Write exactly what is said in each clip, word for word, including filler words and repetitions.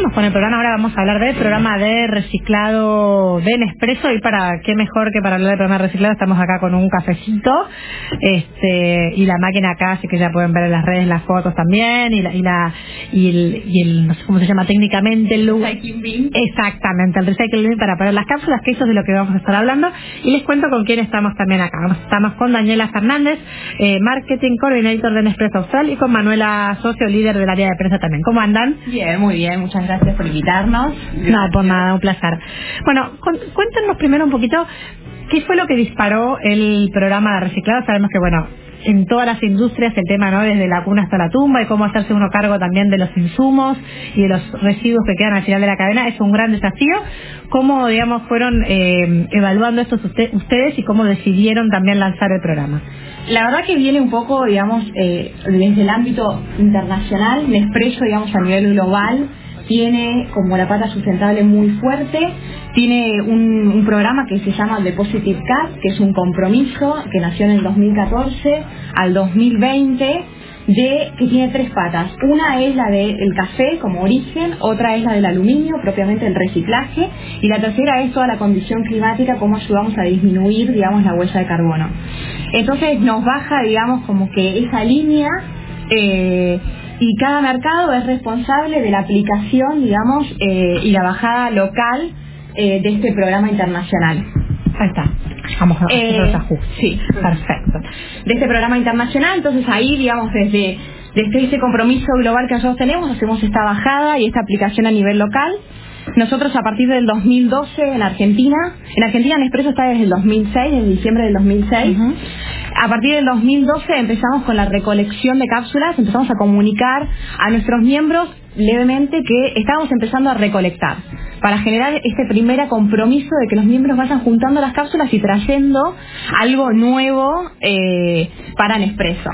seguimos con el programa. Ahora vamos a hablar del programa de reciclado de Nespresso, y para qué mejor que para hablar del programa de reciclado estamos acá con un cafecito este y la máquina acá, así que ya pueden ver en las redes las fotos también, y la y la y el, y el no sé cómo se llama técnicamente el recycling bin. Exactamente, el recycling bin para poner las cápsulas, que eso es de lo que vamos a estar hablando. Y les cuento con quién estamos también acá. Estamos con Daniela Fernández, eh, Marketing Coordinator de Nespresso Austral, y con Manuela Socio, líder del área de prensa también. ¿Cómo andan? Bien, muy bien, muchas gracias por invitarnos. No, por nada, un placer. Bueno, con, cuéntenos primero un poquito qué fue lo que disparó el programa de reciclado. Sabemos que, bueno, en todas las industrias el tema, ¿no?, desde la cuna hasta la tumba, y cómo hacerse uno cargo también de los insumos y de los residuos que quedan al final de la cadena, es un gran desafío. ¿Cómo, digamos, fueron eh, evaluando estos usted, ustedes y cómo decidieron también lanzar el programa? La verdad que viene un poco, digamos, eh, desde el ámbito internacional. Nespresso, digamos, a nivel global, tiene como la pata sustentable muy fuerte. Tiene un, un programa que se llama The Positive Cup, que es un compromiso que nació en el dos mil catorce al dos mil veinte, de que tiene tres patas. Una es la del café como origen, otra es la del aluminio, propiamente el reciclaje, y la tercera es toda la condición climática, cómo ayudamos a disminuir, digamos, la huella de carbono. Entonces nos baja, digamos, como que esa línea, eh, y cada mercado es responsable de la aplicación, digamos, eh, y la bajada local eh, de este programa internacional. Ahí está. Vamos a hacer eh, los ajustes. Sí, Perfecto. de este programa internacional. Entonces ahí, digamos, desde, desde ese compromiso global que nosotros tenemos, hacemos esta bajada y esta aplicación a nivel local. Nosotros a partir del dos mil doce en Argentina, en Argentina Nespresso está desde el dos mil seis, desde diciembre del dos mil seis. Uh-huh. A partir del dos mil doce empezamos con la recolección de cápsulas, empezamos a comunicar a nuestros miembros levemente que estábamos empezando a recolectar, para generar este primer compromiso de que los miembros vayan juntando las cápsulas y trayendo algo nuevo eh, para Nespresso.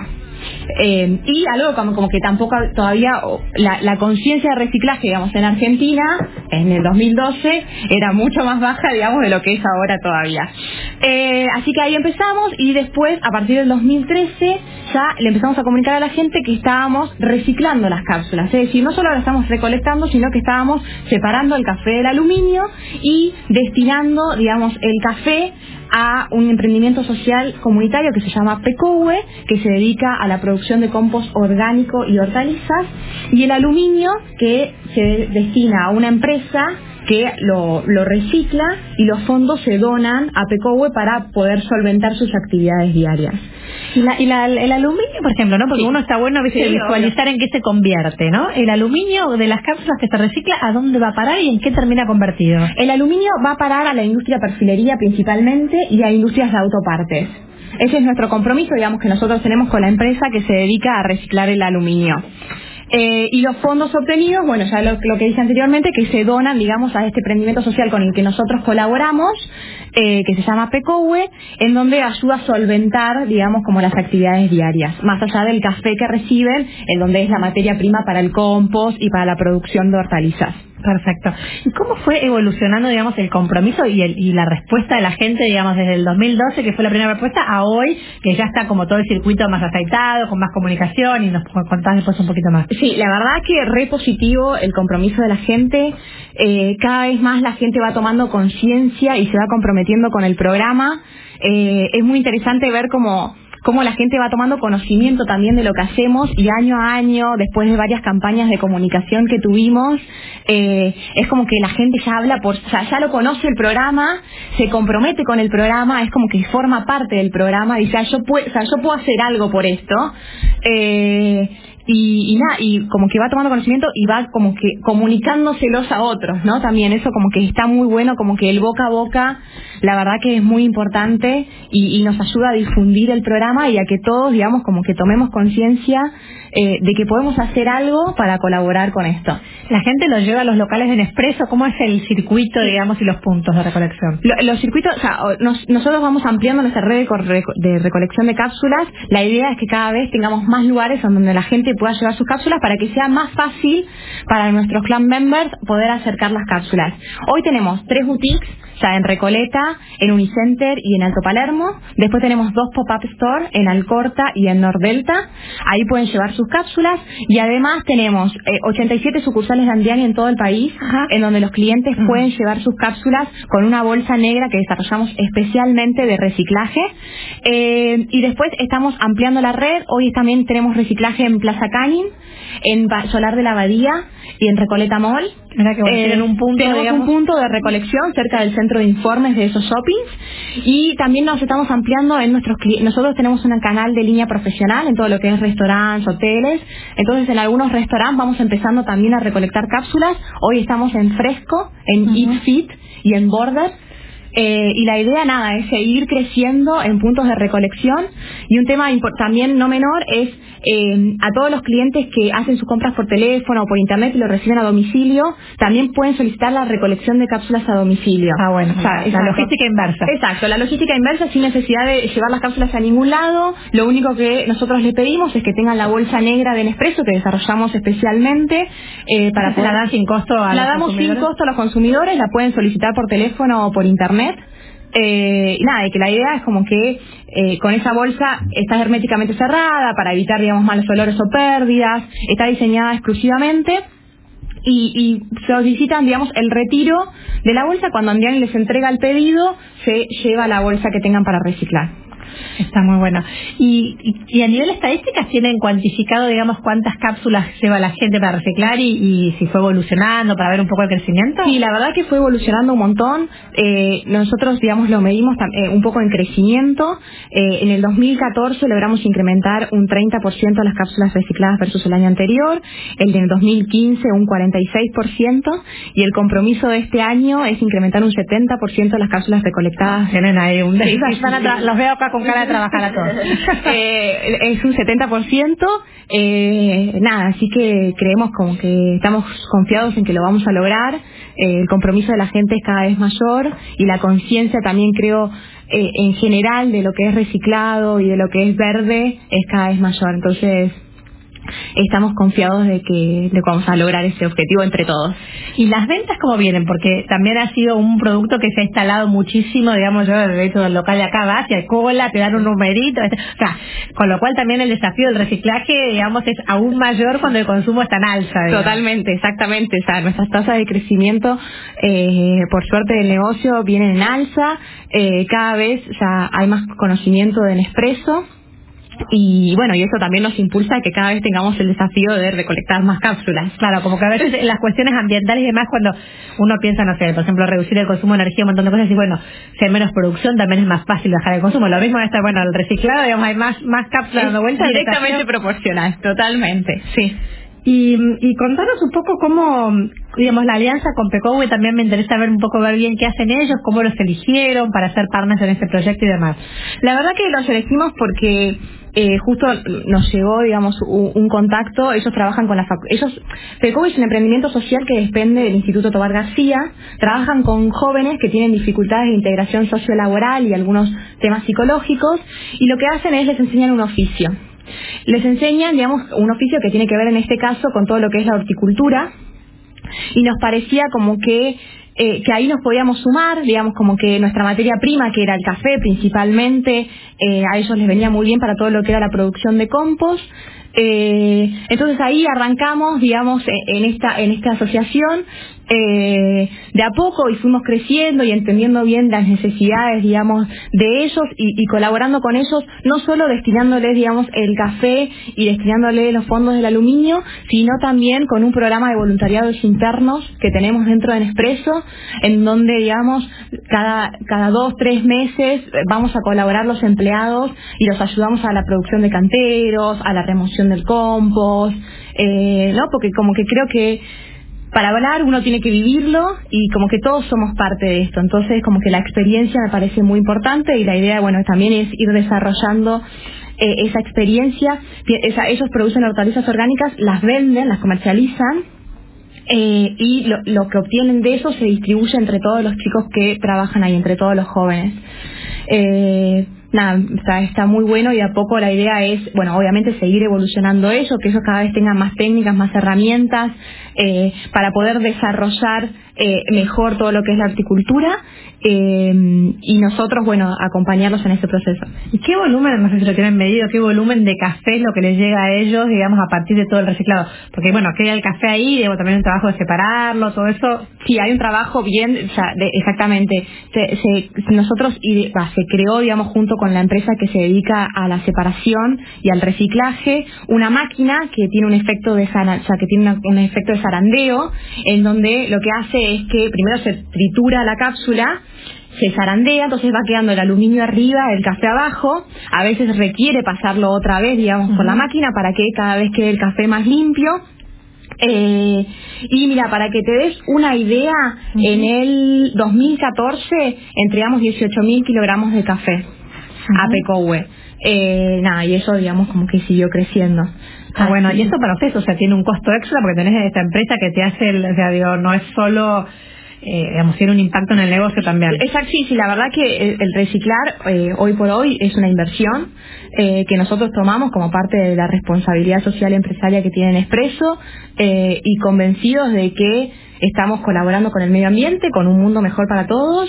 Eh, y algo como, como que tampoco todavía la, la conciencia de reciclaje, digamos, en Argentina en el dos mil doce era mucho más baja, digamos, de lo que es ahora todavía. Eh, así que ahí empezamos, y después a partir del dos mil trece ya le empezamos a comunicar a la gente que estábamos reciclando las cápsulas, es decir, no solo las estamos recolectando, sino que estábamos separando el café del aluminio y destinando, digamos, el café a un emprendimiento social comunitario que se llama Pecowe, que se dedica a la producción de compost orgánico y hortalizas, y el aluminio que se destina a una empresa que lo, lo recicla, y los fondos se donan a Pecowe para poder solventar sus actividades diarias. Y, la, y la, el aluminio, por ejemplo, ¿no? Porque sí, uno está bueno a veces sí, visualizar obvio en qué se convierte, ¿no? El aluminio de las cápsulas que se recicla, ¿a dónde va a parar y en qué termina convertido? El aluminio va a parar a la industria perfilería principalmente y a industrias de autopartes. Ese es nuestro compromiso, digamos, que nosotros tenemos con la empresa que se dedica a reciclar el aluminio. Eh, y los fondos obtenidos, bueno, ya lo, lo que dije anteriormente, que se donan, digamos, a este emprendimiento social con el que nosotros colaboramos, eh, que se llama Pecowe, en donde ayuda a solventar, digamos, como las actividades diarias, más allá del café que reciben, en donde es la materia prima para el compost y para la producción de hortalizas. Perfecto. ¿Y cómo fue evolucionando, digamos, el compromiso y, el, y la respuesta de la gente, digamos, desde el dos mil doce, que fue la primera respuesta, a hoy, que ya está como todo el circuito más aceitado, con más comunicación, y nos contás después un poquito más? Sí, la verdad que re positivo el compromiso de la gente. Eh, cada vez más la gente va tomando conciencia y se va comprometiendo con el programa. Eh, es muy interesante ver cómo cómo la gente va tomando conocimiento también de lo que hacemos, y año a año, después de varias campañas de comunicación que tuvimos, eh, es como que la gente ya habla por, o sea, ya lo conoce el programa, se compromete con el programa, es como que forma parte del programa, dice, ah, yo puedo, o sea, yo puedo hacer algo por esto, eh, y, y nada, y como que va tomando conocimiento y va como que comunicándoselos a otros, ¿no? También eso como que está muy bueno, como que el boca a boca, la verdad que es muy importante, y, y nos ayuda a difundir el programa y a que todos, digamos, como que tomemos conciencia eh, de que podemos hacer algo para colaborar con esto. La gente lo lleva a los locales de Nespresso. ¿Cómo es el circuito, digamos, y los puntos de recolección? Lo, los circuitos, o sea, nos, nosotros vamos ampliando nuestra red de, de recolección de cápsulas. La idea es que cada vez tengamos más lugares donde la gente pueda llevar sus cápsulas, para que sea más fácil para nuestros club members poder acercar las cápsulas. Hoy tenemos tres boutiques sea, en Recoleta, en Unicenter y en Alto Palermo. Después tenemos dos pop-up store en Alcorta y en Nordelta. Ahí pueden llevar sus cápsulas. Y además tenemos eh, ochenta y siete sucursales de Andiani en todo el país, Ajá. en donde los clientes uh-huh. pueden llevar sus cápsulas con una bolsa negra que desarrollamos especialmente de reciclaje. Eh, y después estamos ampliando la red. Hoy también tenemos reciclaje en Plaza Canin, en Solar de la Abadía y en Recoleta Mall. Mira que bueno, eh, tienen un punto, tenemos digamos... un punto de recolección cerca del centro de informes de esos shoppings, y también nos estamos ampliando en nuestros clientes. Nosotros tenemos un canal de línea profesional en todo lo que es restaurantes, hoteles. Entonces en algunos restaurantes vamos empezando también a recolectar cápsulas. Hoy estamos en Fresco, en uh-huh. Eat Fit y en Border. Eh, y la idea, nada, es seguir creciendo en puntos de recolección. Y un tema impo- también no menor es eh, a todos los clientes que hacen sus compras por teléfono o por internet y lo reciben a domicilio, también pueden solicitar la recolección de cápsulas a domicilio. Ah, bueno, o sea, la exacto. logística inversa. Exacto, la logística inversa sin necesidad de llevar las cápsulas a ningún lado. Lo único que nosotros les pedimos es que tengan la bolsa negra de Nespresso que desarrollamos especialmente eh, para poder... La dan sin costo a La los damos sin consumidores. costo a los consumidores, la pueden solicitar por teléfono o por internet. Eh, y nada, y que la idea es como que eh, con esa bolsa está herméticamente cerrada para evitar, digamos, malos olores o pérdidas. Está diseñada exclusivamente y, y solicitan, digamos, el retiro de la bolsa. Cuando Andiani les entrega el pedido, se lleva la bolsa que tengan para reciclar. Está muy bueno. Y, y, y a nivel estadísticas, ¿tienen cuantificado, digamos, cuántas cápsulas lleva la gente para reciclar y, y si fue evolucionando para ver un poco el crecimiento? Sí, la verdad que fue evolucionando un montón. Eh, nosotros, digamos, lo medimos eh, un poco en crecimiento. Eh, en el dos mil catorce logramos incrementar un treinta por ciento las cápsulas recicladas versus el año anterior. El del dos mil quince un cuarenta y seis por ciento. Y el compromiso de este año es incrementar un setenta por ciento las cápsulas recolectadas. Tienen ahí un... Sí, van a tra- los veo acá con cara de trabajar a todos. eh, es un setenta por ciento. Eh, nada, así que creemos como que estamos confiados en que lo vamos a lograr. Eh, el compromiso de la gente es cada vez mayor y la conciencia también, creo, eh, en general de lo que es reciclado y de lo que es verde es cada vez mayor. Entonces estamos confiados de que, de que vamos a lograr ese objetivo entre todos. ¿Y las ventas cómo vienen? Porque también ha sido un producto que se ha instalado muchísimo, digamos, yo he hecho el local de acá, vas y hay cola, te dan un numerito, o sea, con lo cual también el desafío del reciclaje, digamos, es aún mayor cuando el consumo está en alza. Digamos. Totalmente, exactamente, o sea, nuestras tasas de crecimiento, eh, por suerte del negocio, vienen en alza, eh, cada vez ya hay más conocimiento de Nespresso. Y bueno, y eso también nos impulsa a que cada vez tengamos el desafío de recolectar más cápsulas. Claro, como que a veces en las cuestiones ambientales y demás, cuando uno piensa, no sé, por ejemplo, reducir el consumo de energía, un montón de cosas, y bueno, si hay menos producción también es más fácil bajar el consumo. Lo mismo está, bueno, el reciclado, digamos, hay más, más cápsulas dando vueltas. Directamente proporcional, totalmente, sí. Y, y contanos un poco cómo, digamos, la alianza con Pecowe, también me interesa ver un poco, ver bien qué hacen ellos, cómo los eligieron para ser partners en este proyecto y demás. La verdad que los elegimos porque eh, justo nos llegó, digamos, un, un contacto. Ellos trabajan con la facu- ellos Pecowe es un emprendimiento social que depende del Instituto Tobar García. Trabajan con jóvenes que tienen dificultades de integración sociolaboral y algunos temas psicológicos, y lo que hacen es les enseñan un oficio. Les enseñan, digamos, un oficio que tiene que ver en este caso con todo lo que es la horticultura, y nos parecía como que eh, que ahí nos podíamos sumar, digamos, como que nuestra materia prima, que era el café principalmente, eh, a ellos les venía muy bien para todo lo que era la producción de compost. Eh, entonces ahí arrancamos, digamos, en esta en esta asociación eh, de a poco, y fuimos creciendo y entendiendo bien las necesidades, digamos, de ellos, y, y colaborando con ellos, no solo destinándoles, digamos, el café y destinándoles los fondos del aluminio, sino también con un programa de voluntariados internos que tenemos dentro de Nespresso, en donde, digamos, cada cada dos, tres meses vamos a colaborar los empleados y los ayudamos a la producción de canteros, a la remoción del compost, eh, ¿no? Porque como que creo que para hablar uno tiene que vivirlo, y como que todos somos parte de esto. Entonces como que la experiencia me parece muy importante, y la idea, bueno, también es ir desarrollando eh, esa experiencia. Esa, ellos producen hortalizas orgánicas, las venden, las comercializan, eh, y lo, lo que obtienen de eso se distribuye entre todos los chicos que trabajan ahí, entre todos los jóvenes. Eh, nada, está, está muy bueno, y a poco la idea es, bueno, obviamente seguir evolucionando eso, que ellos cada vez tengan más técnicas, más herramientas eh, para poder desarrollar eh, mejor todo lo que es la horticultura, eh, y nosotros, bueno, acompañarlos en ese proceso. ¿Y qué volumen, no sé si lo tienen medido, qué volumen de café es lo que les llega a ellos, digamos, a partir de todo el reciclado? Porque, bueno, queda el café ahí, digamos, también un trabajo de separarlo, todo eso. Sí, hay un trabajo bien, o sea, de, exactamente. Se, se, nosotros, y, bah, se creó, digamos, junto con la empresa que se dedica a la separación y al reciclaje, una máquina que tiene un efecto de zara, o sea, que tiene una, un efecto de zarandeo, en donde lo que hace es que primero se tritura la cápsula, se zarandea, entonces va quedando el aluminio arriba, el café abajo. A veces requiere pasarlo otra vez, digamos, uh-huh. por la máquina para que cada vez quede el café más limpio. Eh, y mira, para que te des una idea, uh-huh. en el dos mil catorce entregamos dieciocho mil kilogramos de café uh-huh. a Pecowe. Eh, nada, y eso, digamos, como que siguió creciendo. Ah, bueno, y eso para ustedes, o sea, tiene un costo extra porque tenés esta empresa que te hace, el, o sea, digo, no es solo... Eh, digamos, tiene un impacto en el negocio también. Exacto, sí, sí, la verdad que el, el reciclar eh, hoy por hoy es una inversión eh, que nosotros tomamos como parte de la responsabilidad social empresaria que tiene Nespresso, eh, y convencidos de que estamos colaborando con el medio ambiente, con un mundo mejor para todos,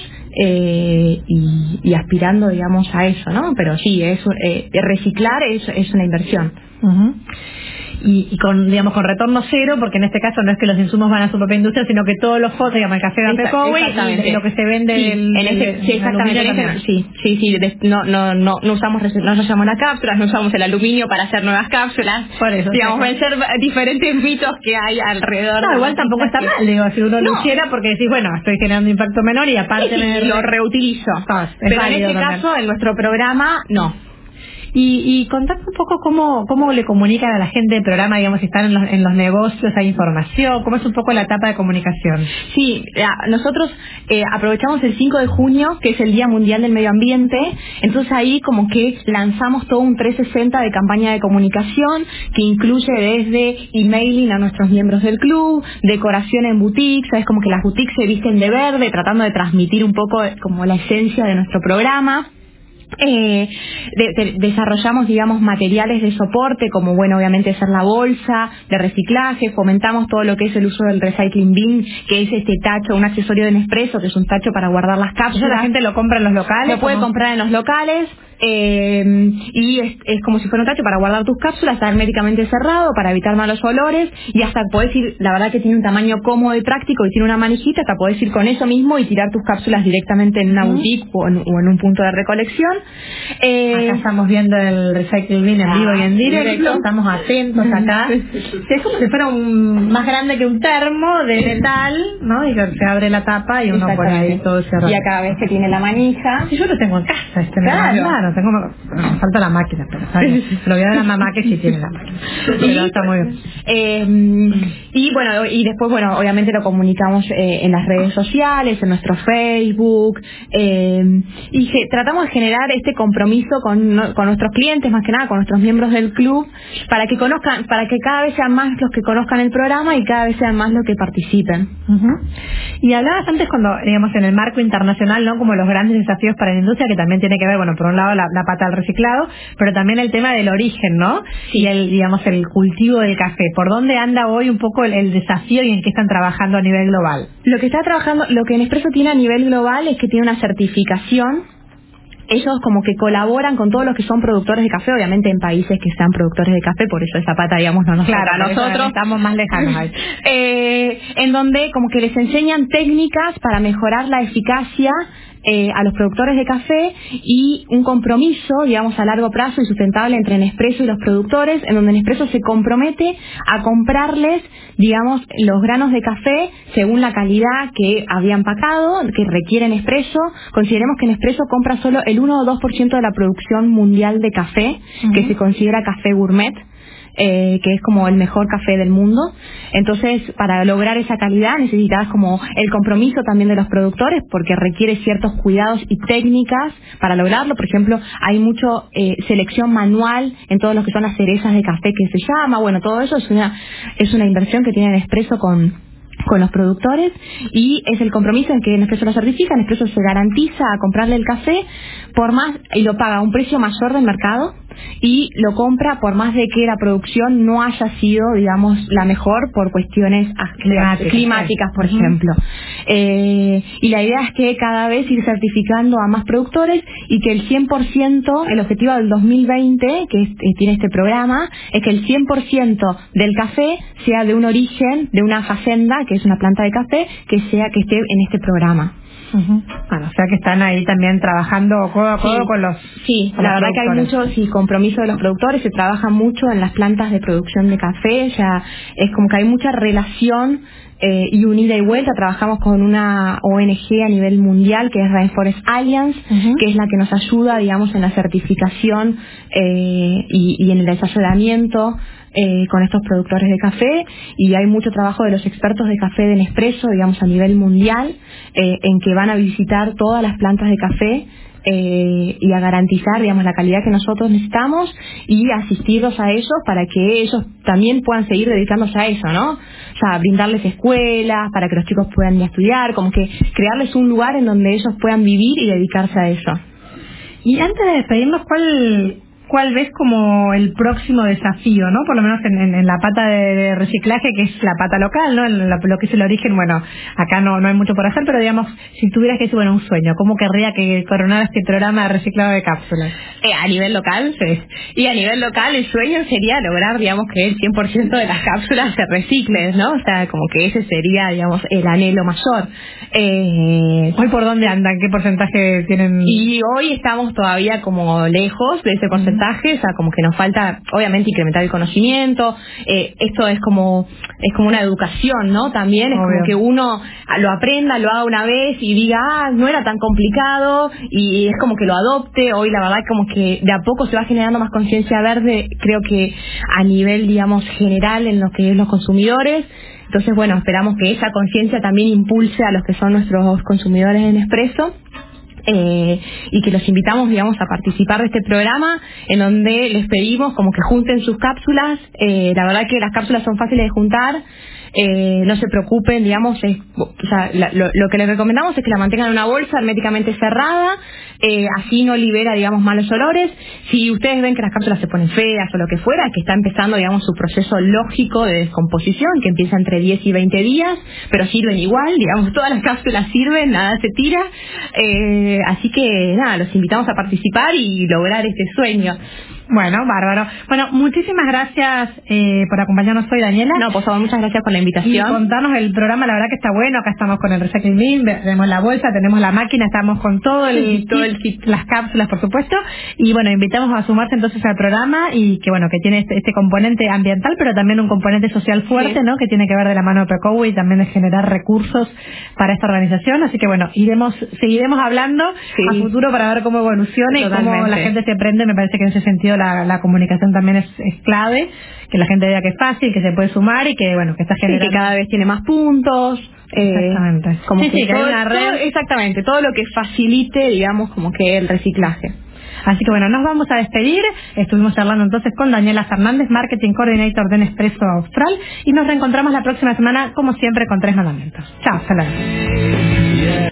eh, y, y aspirando, digamos, a eso, ¿no? Pero sí, es, eh, reciclar es, es una inversión. Uh-huh. Y, y con, digamos, con retorno cero, porque en este caso no es que los insumos van a su propia industria, sino que todos los fotos, digamos, el café de Pecowe y, y lo que se vende sí, del, en ese, del, sí, exactamente, en ese, sí, sí, sí, de, no, no, no, no usamos, no usamos las cápsulas, no usamos el aluminio para hacer nuevas cápsulas, por eso, digamos, sí, vencer diferentes mitos que hay alrededor. No, igual tampoco está que... mal, digo, si uno no. lo hiciera, porque decís, bueno, estoy generando impacto menor y aparte sí, sí, me... lo reutilizo. Ah, pero en este también. caso, en nuestro programa, no. Y, y contame un poco cómo, cómo le comunican a la gente del programa, digamos, si están en los, en los negocios, hay información, cómo es un poco la etapa de comunicación. Sí, nosotros eh, aprovechamos el cinco de junio, que es el Día Mundial del Medio Ambiente, entonces ahí como que lanzamos todo un trescientos sesenta de campaña de comunicación, que incluye desde emailing a nuestros miembros del club, decoración en boutiques, sabes, como que las boutiques se visten de verde, tratando de transmitir un poco como la esencia de nuestro programa. Eh, de, de, desarrollamos, digamos, materiales de soporte, como, bueno, obviamente ser la bolsa de reciclaje, fomentamos todo lo que es el uso del recycling bin, que es este tacho, un accesorio de Nespresso, que es un tacho para guardar las cápsulas. ¿La gente lo compra en los locales? Lo puede ¿cómo? comprar en los locales. Eh, y es, es como si fuera un tacho para guardar tus cápsulas, está herméticamente cerrado para evitar malos olores, y hasta podés ir, la verdad que tiene un tamaño cómodo y práctico y tiene una manijita, hasta podés ir con eso mismo y tirar tus cápsulas directamente en una boutique o en, o en un punto de recolección. Eh, acá estamos viendo el recycling bin en ah, vivo y en directo, directo. Estamos atentos acá. Es como si fuera un más grande que un termo de metal, ¿no? Y se abre la tapa y uno pone ahí todo cerrado. Y acá ves que tiene la manija. Sí, yo lo tengo en casa, este claro. claro, tengo, me falta la máquina, pero ¿sabes? Lo voy a dar a mamá que sí tiene la máquina. Pero y, está muy bien. Eh, y bueno, y después, bueno, obviamente lo comunicamos eh, en las redes sociales, en nuestro Facebook, eh, y que tratamos de generar este compromiso con, no, con nuestros clientes, más que nada con nuestros miembros del club, para que conozcan, para que cada vez sean más los que conozcan el programa y cada vez sean más los que participen. Uh-huh. Y hablabas antes, cuando, digamos, en el marco internacional, ¿no? Como los grandes desafíos para la industria, que también tiene que ver, bueno, por un lado la, la pata del reciclado, pero también el tema del origen, ¿no? Sí. Y el, digamos, el cultivo del café. ¿Por dónde anda hoy un poco el, el desafío y en qué están trabajando a nivel global? Lo que está trabajando, lo que Nespresso tiene a nivel global es que tiene una certificación. Ellos como que colaboran con todos los que son productores de café, obviamente en países que sean productores de café, por eso esa pata, digamos, no nos claro, toca a nosotros. Estamos más lejanos ahí. eh, en donde como que les enseñan técnicas para mejorar la eficacia eh, a los productores de café, y un compromiso, digamos, a largo plazo y sustentable entre Nespresso y los productores, en donde Nespresso se compromete a comprarles, digamos, los granos de café según la calidad que habían pactado, que requiere Nespresso. Consideremos que Nespresso compra solo el uno o dos por ciento de la producción mundial de café, uh-huh. que se considera café gourmet. Eh, que es como el mejor café del mundo. Entonces, para lograr esa calidad necesitas como el compromiso también de los productores, porque requiere ciertos cuidados y técnicas para lograrlo. Por ejemplo, hay mucho eh, selección manual en todo lo que son las cerezas de café, que se llama. Bueno, todo eso es una es una inversión que tiene Nespresso con con los productores, y es el compromiso en que Nespresso lo certifica. Nespresso se garantiza a comprarle el café por más, y lo paga a un precio mayor del mercado, y lo compra por más de que la producción no haya sido, digamos, la mejor por cuestiones climáticas, climáticas por uh-huh. ejemplo. Eh, y la idea es que cada vez ir certificando a más productores y que el cien por ciento, el objetivo del dos mil veinte, que es, eh, tiene este programa, es que el cien por ciento del café sea de un origen, de una facenda, que es una planta de café, que sea que esté en este programa. Uh-huh. Bueno, o sea que están ahí también trabajando codo a codo sí, con los sí, con la los verdad que hay mucho sí, compromiso de los productores, se trabaja mucho en las plantas de producción de café, ya es como que hay mucha relación eh, y unida y vuelta. Trabajamos con una O N G a nivel mundial que es Rainforest Alliance, uh-huh. que es la que nos ayuda, digamos, en la certificación eh, y, y en el asesoramiento Eh, con estos productores de café, y hay mucho trabajo de los expertos de café de Nespresso, digamos, a nivel mundial, eh, en que van a visitar todas las plantas de café eh, y a garantizar, digamos, la calidad que nosotros necesitamos y asistirlos a ellos para que ellos también puedan seguir dedicándose a eso, ¿no? O sea, brindarles escuelas para que los chicos puedan ir a estudiar, como que crearles un lugar en donde ellos puedan vivir y dedicarse a eso. Y antes de despedirnos, ¿cuál... ¿cuál ves como el próximo desafío, no? Por lo menos en, en, en la pata de, de reciclaje, que es la pata local, ¿no? En la, lo que es el origen, bueno, acá no, no hay mucho por hacer, pero digamos, si tuvieras que decir, bueno, un sueño, ¿cómo querría que coronara este programa de reciclado de cápsulas? Eh, a nivel local, sí. Y a nivel local el sueño sería lograr, digamos, que el cien por ciento de las cápsulas se reciclen, ¿no? O sea, como que ese sería, digamos, el anhelo mayor. Eh, ¿Hoy por dónde andan? ¿Qué porcentaje tienen? Y hoy estamos todavía como lejos de ese porcentaje. O sea, como que nos falta, obviamente, incrementar el conocimiento. Eh, esto es como es como una educación, ¿no? También es Obvio. como que uno lo aprenda, lo haga una vez y diga, ah, no era tan complicado, y es como que lo adopte. Hoy la verdad como que de a poco se va generando más conciencia verde, creo que a nivel, digamos, general en lo que es los consumidores. Entonces, bueno, esperamos que esa conciencia también impulse a los que son nuestros consumidores en Nespresso. Eh, y que los invitamos, digamos, a participar de este programa, en donde les pedimos como que junten sus cápsulas. Eh, la verdad que las cápsulas son fáciles de juntar. Eh, no se preocupen, digamos, es, o sea, la, lo, lo que les recomendamos es que la mantengan en una bolsa herméticamente cerrada, eh, así no libera, digamos, malos olores. Si ustedes ven que las cápsulas se ponen feas o lo que fuera, que está empezando, digamos, su proceso lógico de descomposición, que empieza entre diez y veinte días, pero sirven igual, digamos, todas las cápsulas sirven, nada se tira. Eh, así que, nada, los invitamos a participar y lograr este sueño. Bueno, bárbaro. Bueno, muchísimas gracias eh, por acompañarnos hoy, Daniela. No, por favor, muchas gracias por la invitación. Y contarnos el programa, la verdad que está bueno. Acá estamos con el Recycling Bin, tenemos la bolsa, tenemos la máquina, estamos con todo el, sí, todo kit, el kit, las cápsulas, por supuesto. Y bueno, invitamos a sumarse entonces al programa, y que bueno, que tiene este, este componente ambiental, pero también un componente social fuerte, sí, ¿no? Que tiene que ver de la mano de Precovo y también de generar recursos para esta organización. Así que bueno, iremos, seguiremos hablando, sí, a futuro para ver cómo evoluciona. Totalmente. Y cómo la gente se prende. Me parece que en ese sentido la, la comunicación también es, es clave, que la gente vea que es fácil, que se puede sumar y que bueno, que está generando, sí, que cada vez tiene más puntos. Exactamente. Eh, como sí, que sí, que todo, hay una red. Todo, exactamente, todo lo que facilite, digamos, como que el reciclaje. Así que bueno, nos vamos a despedir. Estuvimos charlando entonces con Daniela Fernández, Marketing Coordinator de Nespresso Austral, y nos reencontramos la próxima semana, como siempre, con tres mandamientos. Chao, hasta luego.